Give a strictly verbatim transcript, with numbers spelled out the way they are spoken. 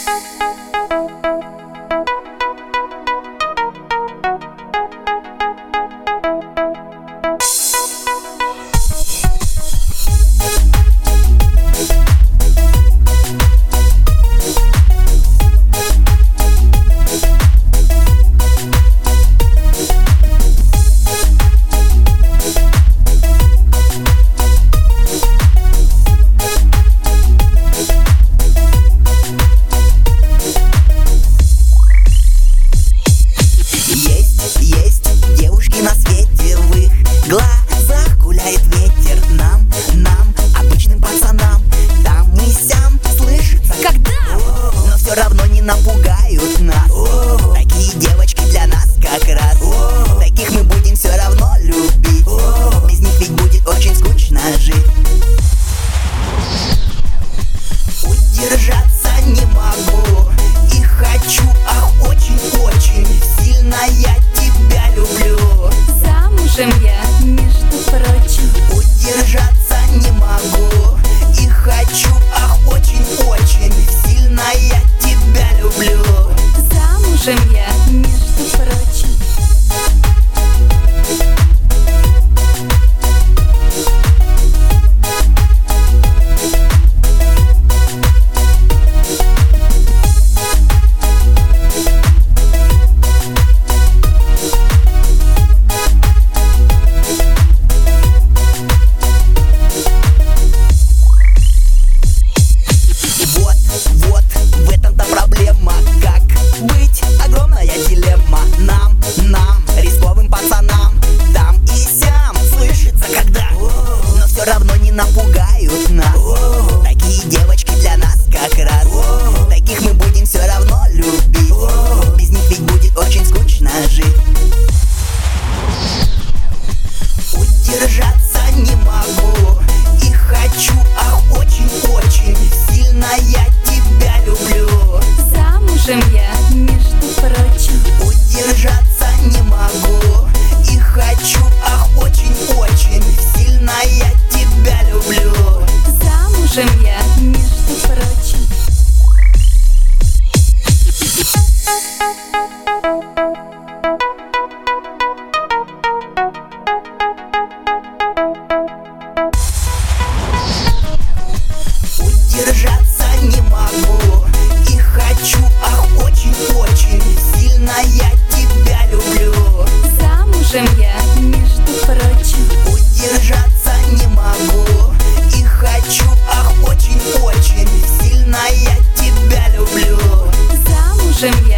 Напугают нас. О-о-о. Такие девочки для нас как раз. О-о-о. Таких мы будем все равно любить. О-о-о. Без них ведь будет очень скучно жить. Удержаться не могу и хочу, ах, очень-очень сильно я тебя люблю. Замужем я, между прочим. Удержаться не могу и хочу, ах, очень-очень сильно я тебя люблю. Замужем я, между прочим. Равно не напугают нас. О-о-о. Такие девочки для нас как раз. О-о-о. Таких мы будем все равно любить. О-о-о. Без них ведь будет очень скучно жить. Удержаться не могу и хочу, ах, очень-очень сильно я тебя люблю. Замужем я, между прочим. Удержаться не могу и хочу, ах, очень-очень сильно я тебя люблю. Замужем я, между прочим. Удержаться не могу и хочу, ах, очень-очень сильно я тебя люблю. Замужем я, между прочим. Удержаться не могу и хочу, ах, очень-очень сильно я тебя люблю. Замужем я.